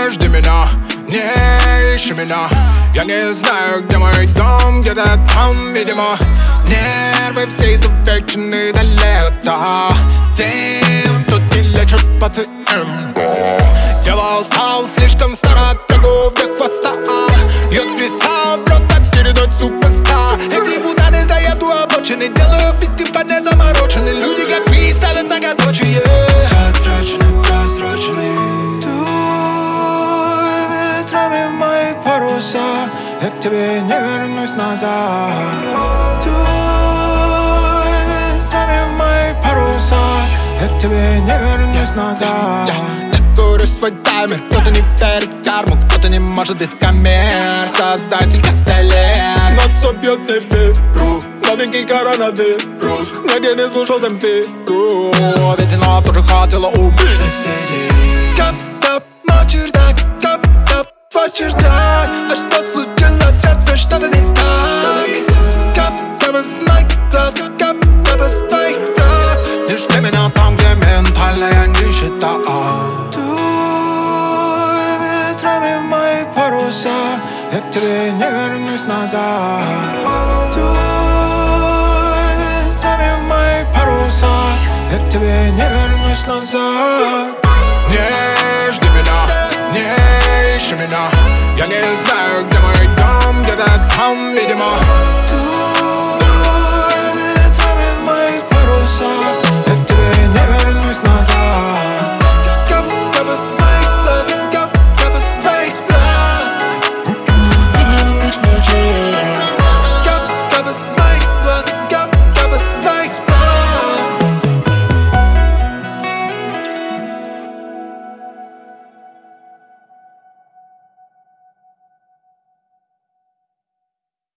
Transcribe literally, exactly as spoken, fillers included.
жди меня, не ищи меня. Я не знаю, где мой дом, где-то там, видимо. Нервы все изувечены до лета. Дым тут не лечат пациента. Тело устал, слишком старо, тягу вверх хвоста. Льет кристалл, в рот так передать суперстар. Эти путаны стоят у обочины, делают вид, типа не заморочены. Люди как ви ставят многоточие. Отрачены, просрочены. Дуй ветрами в мои паруса, я к тебе не вернусь назад. Дуй ветрами в мои паруса, я к тебе не вернусь назад. Курю свой таймер, кто-то не верит в карму, кто-то не может без камер. Создатель коктейлей нас убьет не беру. Новенький коронавирус, нигде не слушал Земфиру. Ведь она тоже хотела убить соседей. Кап-кап, мой чердак, кап-кап, твой чердак. А что случилось, разве что-то не так? Кап-кап из моих глаз, кап-кап из твоих глаз. Не жди меня там, где ментальная нищета. В мои паруса, я к тебе не вернусь назад. Дуй ветрами в мои паруса, я к тебе не вернусь назад. Не жди меня, не ищи меня. Я не знаю, где мой дом, где-то там.